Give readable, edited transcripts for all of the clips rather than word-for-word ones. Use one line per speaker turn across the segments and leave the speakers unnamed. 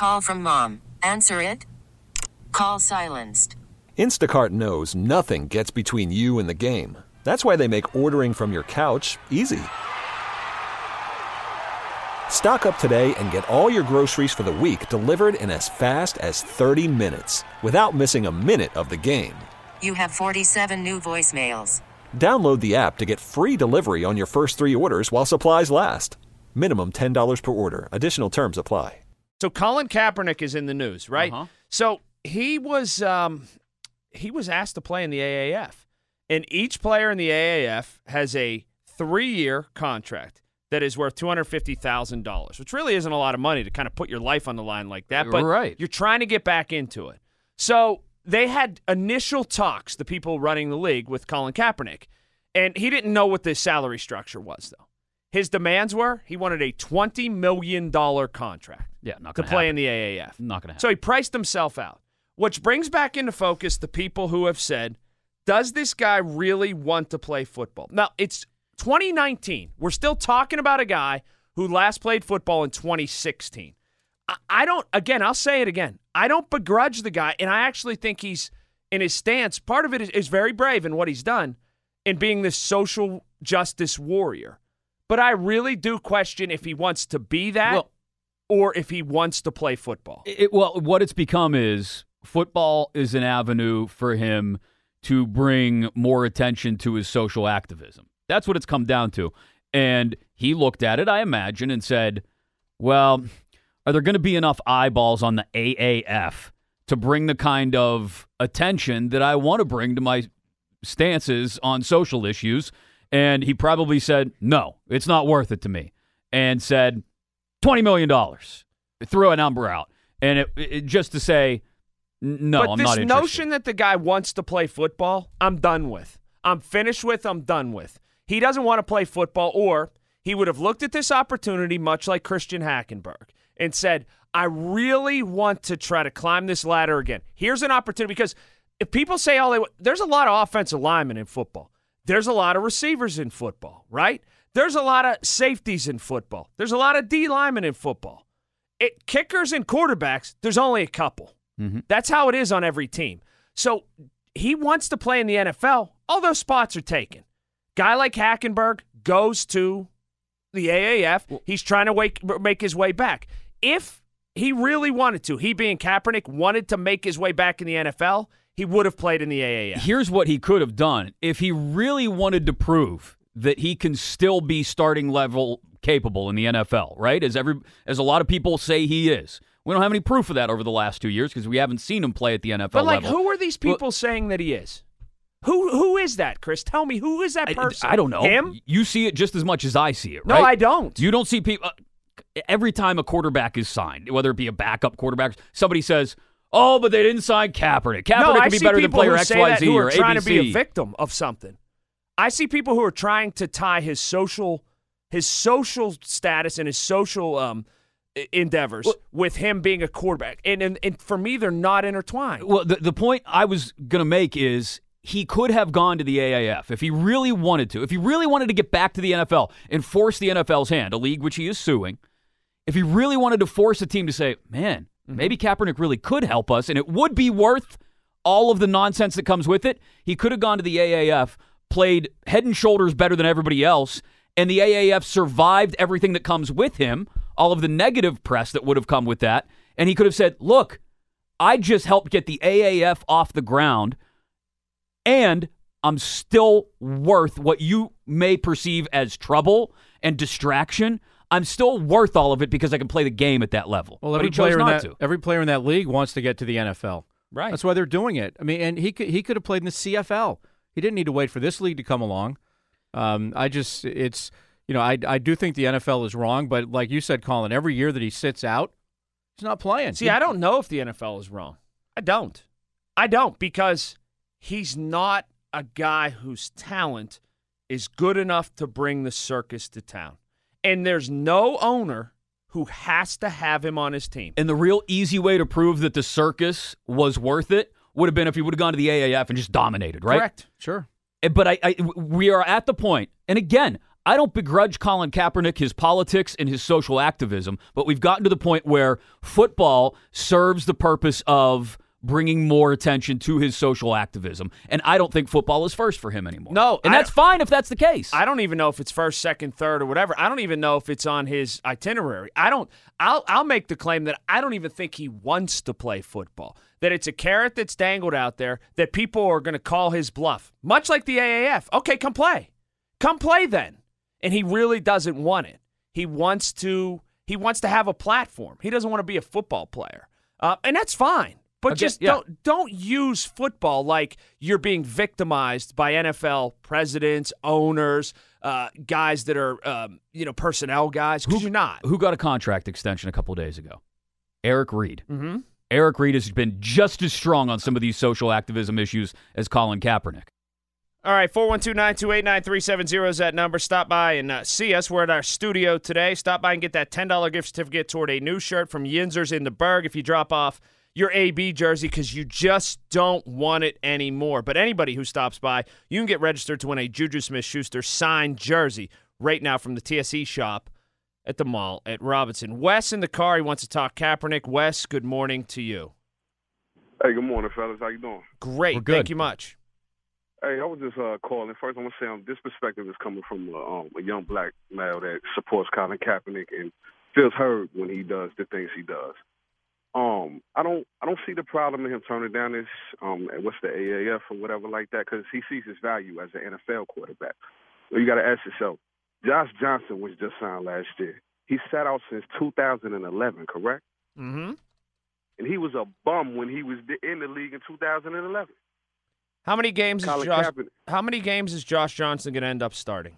Call from mom. Answer it. Call silenced.
Instacart knows nothing gets between you and the game. That's why they make ordering from your couch easy. Stock up today and get all your groceries for the week delivered in as fast as 30 minutes without missing a minute of the game.
You have 47 new voicemails.
Download the app to get free delivery on your first 3 orders while supplies last. Minimum $10 per order. Additional terms apply.
So Colin Kaepernick is in the news, right? So he was asked to play in the AAF. And each player in the AAF has a 3-year contract that is worth $250,000, which really isn't a lot of money to kind of put your life on the line like that. But you're trying to get back into it. So they had initial talks, the people running the league, with Colin Kaepernick. And he didn't know what the salary structure was, though. His demands were he wanted a $20 million contract to play in the AAF.
Not going to happen.
So he priced himself out, which brings back into focus the people who have said, does this guy really want to play football? Now, it's 2019. We're still talking about a guy who last played football in 2016. I'll say it again. I don't begrudge the guy, and I actually think he's, in his stance, part of it is very brave in what he's done in being this social justice warrior. But I really do question if he wants to be that or if he wants to play football.
What it's become is football is an avenue for him to bring more attention to his social activism. That's what it's come down to. And he looked at it, I imagine, and said, well, are there going to be enough eyeballs on the AAF to bring the kind of attention that I want to bring to my stances on social issues? And he probably said, no, it's not worth it to me. And said, $20 million. Threw a number out. And it just to say, no, I'm not interested.
But this notion that the guy wants to play football, I'm done with. I'm finished with, I'm done with. He doesn't want to play football, or he would have looked at this opportunity much like Christian Hackenberg and said, I really want to try to climb this ladder again. Here's an opportunity, because if people say there's a lot of offensive linemen in football. There's a lot of receivers in football, right? There's a lot of safeties in football. There's a lot of D linemen in football. Kickers and quarterbacks, there's only a couple. Mm-hmm. That's how it is on every team. So he wants to play in the NFL. All those spots are taken. Guy like Hackenberg goes to the AAF. He's trying to make his way back. If he really wanted to, he being Kaepernick, wanted to make his way back in the NFL, he would have played in the AAF.
Here's what he could have done. If he really wanted to prove that he can still be starting level capable in the NFL, right? As a lot of people say he is. We don't have any proof of that over the last 2 years because we haven't seen him play at the NFL level.
But, who are these people saying that he is? Who is that, Chris? Tell me, who is that person?
I don't know.
Him?
You see it just as much as I see it, right?
No, I don't.
You don't see people every time a quarterback is signed, whether it be a backup quarterback, somebody says, oh, but they didn't sign Kaepernick. Kaepernick could be better than player XYZ or ABC.
Who are trying to be a victim of something. I see people who are trying to tie his social status and his social endeavors with him being a quarterback. And for me, they're not intertwined.
Well, the point I was going to make is he could have gone to the AAF if he really wanted to. If he really wanted to get back to the NFL and force the NFL's hand, a league which he is suing, if he really wanted to force a team to say, man, maybe Kaepernick really could help us and it would be worth all of the nonsense that comes with it, he could have gone to the AAF, played head and shoulders better than everybody else, and the AAF survived everything that comes with him, all of the negative press that would have come with that, and he could have said, look, I just helped get the AAF off the ground, and I'm still worth what you may perceive as trouble and distraction. I'm still worth all of it because I can play the game at that level.
Well,
every player
in that league wants to get to the NFL.
Right.
That's why they're doing it. I mean, and he could have played in the CFL. He didn't need to wait for this league to come along. I do think the NFL is wrong, but like you said, Colin, every year that he sits out, he's not playing.
See, I don't know if the NFL is wrong. I don't because he's not a guy whose talent is good enough to bring the circus to town. And there's no owner who has to have him on his team.
And the real easy way to prove that the circus was worth it would have been if he would have gone to the AAF and just dominated, right?
Correct.
Sure.
But we are at the point, and again, I don't begrudge Colin Kaepernick his politics and his social activism, but we've gotten to the point where football serves the purpose of bringing more attention to his social activism, and I don't think football is first for him anymore.
No,
and that's fine if that's the case.
I don't even know if it's first, second, third, or whatever. I don't even know if it's on his itinerary. I'll make the claim that I don't even think he wants to play football. That it's a carrot that's dangled out there that people are going to call his bluff, much like the AAF. Okay, come play. Come play then. And he really doesn't want it. He wants to have a platform. He doesn't want to be a football player. And that's fine. But don't use football like you're being victimized by NFL presidents, owners, guys that are personnel guys, because you're not.
Who got a contract extension a couple of days ago? Eric Reed.
Mm-hmm.
Eric Reed has been just as strong on some of these social activism issues as Colin Kaepernick.
All right, 412-928-9370 is that number. Stop by and see us. We're at our studio today. Stop by and get that $10 gift certificate toward a new shirt from Yinzers in the Berg if you drop off your AB jersey because you just don't want it anymore. But anybody who stops by, you can get registered to win a Juju Smith-Schuster signed jersey right now from the TSE shop at the mall at Robinson. Wes in the car. He wants to talk Kaepernick. Wes, good morning to you.
Hey, good morning, fellas. How you doing?
Great.
We're good.
Thank you much.
Hey, I was just calling. First, I want to say this perspective is coming from a young black male that supports Colin Kaepernick and feels heard when he does the things he does. I don't see the problem in him turning down this what's the AAF or whatever like that because he sees his value as an NFL quarterback. So you got to ask yourself, Josh Johnson was just signed last year. He sat out since 2011, correct?
Mm-hmm.
And he was a bum when he was in the league in 2011.
How many games is Josh Johnson going to end up starting?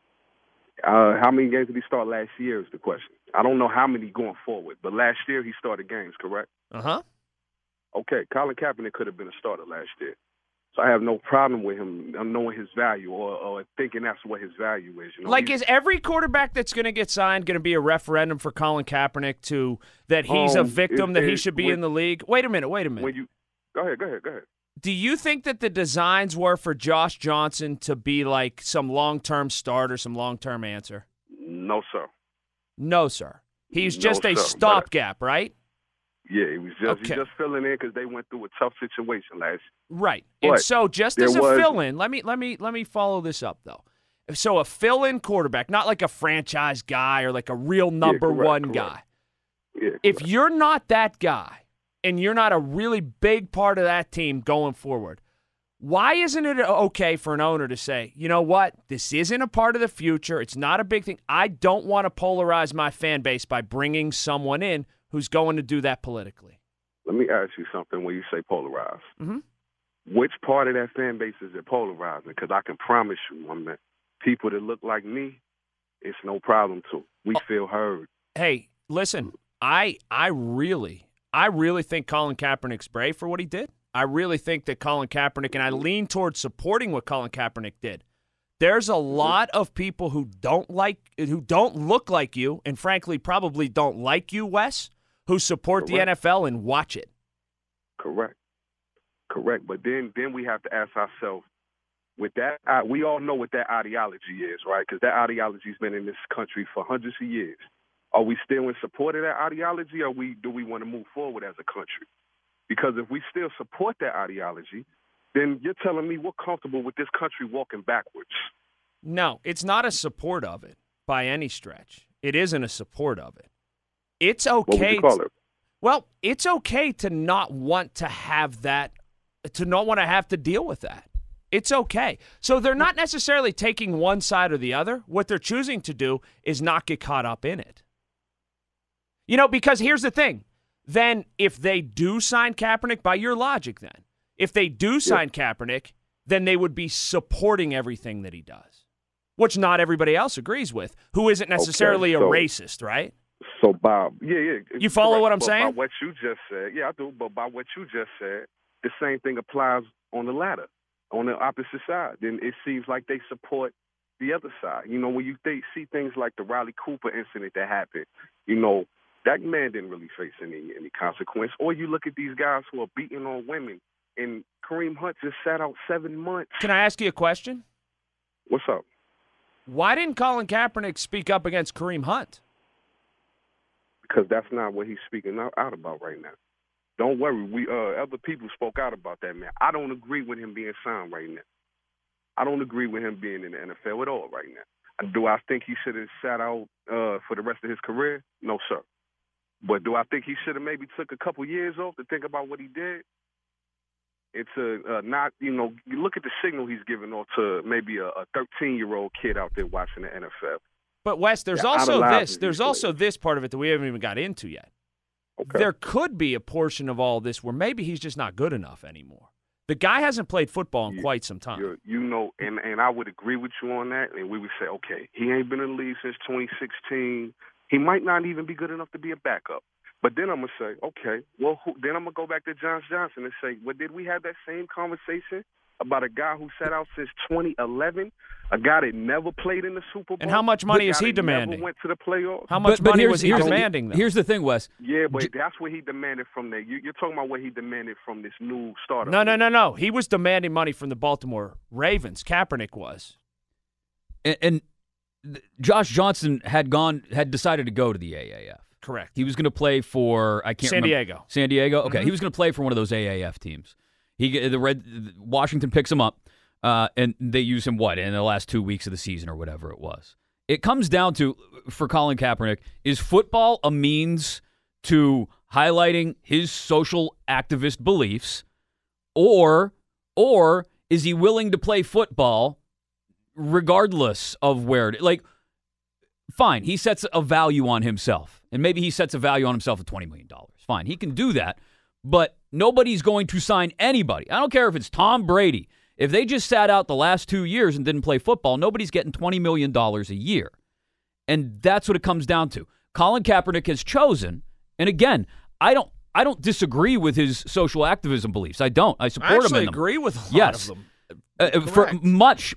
How many games did he start last year is the question. I don't know how many going forward, but last year he started games, correct?
Uh-huh.
Okay, Colin Kaepernick could have been a starter last year. So I have no problem with him knowing his value or thinking that's what his value is. You know?
Like, is every quarterback that's going to get signed going to be a referendum for Colin Kaepernick that he's a victim, that he should be in the league? Wait a minute.
Go ahead.
Do you think that the designs were for Josh Johnson to be like some long-term starter, some long-term answer?
No, sir.
No, sir. He's just a stopgap, right?
Yeah, he's just filling in because they went through a tough situation last year.
Right.
But
and so just as a fill-in, let me follow this up, though. So a fill-in quarterback, not like a franchise guy or like a real number one guy.
Yeah,
if you're not that guy, and you're not a really big part of that team going forward, why isn't it okay for an owner to say, you know what, this isn't a part of the future, it's not a big thing, I don't want to polarize my fan base by bringing someone in who's going to do that politically?
Let me ask you something when you say polarize.
Mm-hmm.
Which part of that fan base is it polarizing? Because I can promise you, people that look like me, it's no problem to. We feel heard.
Hey, listen, I really think Colin Kaepernick's brave for what he did. I really think that Colin Kaepernick, and I lean towards supporting what Colin Kaepernick did. There's a lot of people who don't look like you, and frankly probably don't like you, Wes, who support the NFL and watch it.
Correct. But then we have to ask ourselves, with that, we all know what that ideology is, right? Because that ideology's been in this country for hundreds of years. Are we still in support of that ideology, or do we want to move forward as a country? Because if we still support that ideology, then you're telling me we're comfortable with this country walking backwards.
No, it's not a support of it by any stretch. It isn't a support of it. It's okay.
What would you call it?
Well, it's okay to not want to have that, to not want to have to deal with that. It's okay. So they're not necessarily taking one side or the other. What they're choosing to do is not get caught up in it. Because here's the thing. Then if they do sign Kaepernick, by your logic then, if they do sign Kaepernick, then they would be supporting everything that he does, which not everybody else agrees with, who isn't necessarily a racist, right?
So, Bob, yeah.
You follow what I'm saying?
By what you just said, yeah, I do, but by what you just said, the same thing applies on the latter, on the opposite side. Then it seems like they support the other side. When you see things like the Riley Cooper incident that happened, that man didn't really face any consequence. Or you look at these guys who are beating on women, and Kareem Hunt just sat out 7 months.
Can I ask you a question?
What's up?
Why didn't Colin Kaepernick speak up against Kareem Hunt?
Because that's not what he's speaking out about right now. Don't worry. Other people spoke out about that, man. I don't agree with him being signed right now. I don't agree with him being in the NFL at all right now. Do I think he should have sat out for the rest of his career? No, sir. But do I think he should have maybe took a couple years off to think about what he did? It's not, you look at the signal he's giving off to maybe a 13-year-old kid out there watching the NFL.
But, Wes, there's also this. There's also this part of it that we haven't even got into yet.
Okay.
There could be a portion of all this where maybe he's just not good enough anymore. The guy hasn't played football in quite some time.
And I would agree with you on that. And we would say, okay, he ain't been in the league since 2016. He might not even be good enough to be a backup. But then I'm going to say, okay, well, then I'm going to go back to Josh Johnson and say, well, did we have that same conversation about a guy who sat out since 2011, a guy that never played in the Super Bowl?
And how much money is he demanding?
Never went to the playoffs.
How much money was he demanding, though?
Here's the thing, Wes.
Yeah, but that's what he demanded from there. You're talking about what he demanded from this new starter.
No. He was demanding money from the Baltimore Ravens. Kaepernick was.
And Josh Johnson had decided to go to the AAF.
Correct.
He was going to play for
San Diego.
San Diego. Okay, He was going to play for one of those AAF teams. Washington picks him up, and they use him in the last 2 weeks of the season or whatever it was. It comes down to, for Colin Kaepernick, is football a means to highlighting his social activist beliefs, or is he willing to play football regardless of where fine, he sets a value on himself, and maybe he sets a value on himself of $20 million. Fine, he can do that, but nobody's going to sign anybody. I don't care if it's Tom Brady. If they just sat out the last 2 years and didn't play football, nobody's getting $20 million a year. And that's what it comes down to. Colin Kaepernick has chosen, and again, I don't disagree with his social activism beliefs. I don't. I support him in them.
I actually agree with a lot of them.
For much,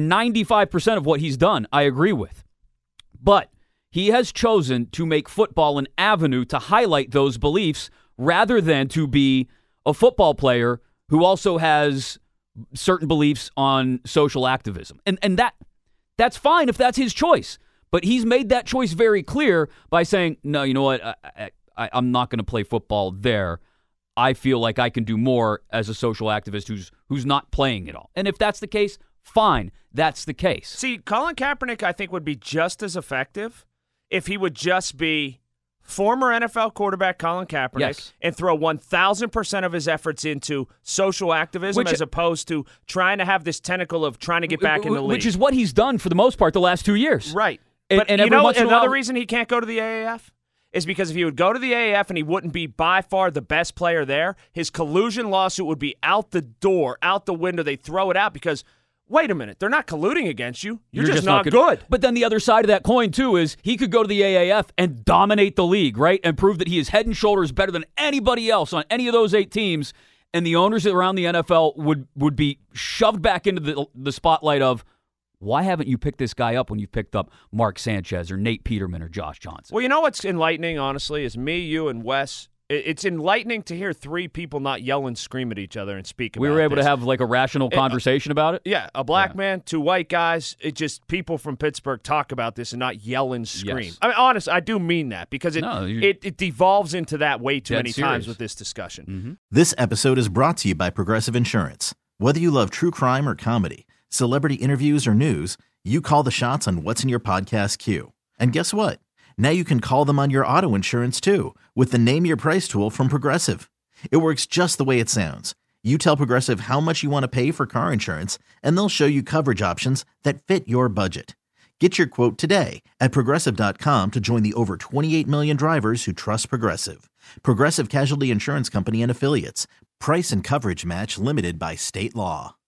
95% of what he's done, I agree with. But he has chosen to make football an avenue to highlight those beliefs rather than to be a football player who also has certain beliefs on social activism. And that's fine if that's his choice. But he's made that choice very clear by saying, no, you know what, I'm not going to play football there. I feel like I can do more as a social activist who's not playing it all. And if that's the case, fine, that's the case.
See, Colin Kaepernick, I think, would be just as effective if he would just be former NFL quarterback Colin Kaepernick and throw 1,000% of his efforts into social activism as opposed to trying to have this tentacle of trying to get back in the league.
Which is what he's done for the most part the last 2 years.
Right.
And
another reason he can't go to the AAF is because if he would go to the AAF and he wouldn't be by far the best player there, his collusion lawsuit would be out the door, out the window. They throw it out because, wait a minute, they're not colluding against you. You're just not good.
But then the other side of that coin, too, is he could go to the AAF and dominate the league, right, and prove that he is head and shoulders better than anybody else on any of those 8 teams, and the owners around the NFL would be shoved back into the spotlight of, why haven't you picked this guy up when you've picked up Mark Sanchez or Nate Peterman or Josh Johnson?
Well, you know what's enlightening, honestly, is me, you, and Wes. It's enlightening to hear 3 people not yell and scream at each other and speak about it.
We were able to have a rational conversation about it?
Yeah, a black man, 2 white guys. It just people from Pittsburgh talk about this and not yell and scream.
Yes.
I mean, honestly, I do mean that because it devolves into that way too many times with this discussion.
Mm-hmm.
This episode is brought to you by Progressive Insurance. Whether you love true crime or comedy, celebrity interviews or news, you call the shots on what's in your podcast queue. And guess what? Now you can call them on your auto insurance too with the Name Your Price tool from Progressive. It works just the way it sounds. You tell Progressive how much you want to pay for car insurance, and they'll show you coverage options that fit your budget. Get your quote today at Progressive.com to join the over 28 million drivers who trust Progressive. Progressive Casualty Insurance Company and Affiliates. Price and coverage match limited by state law.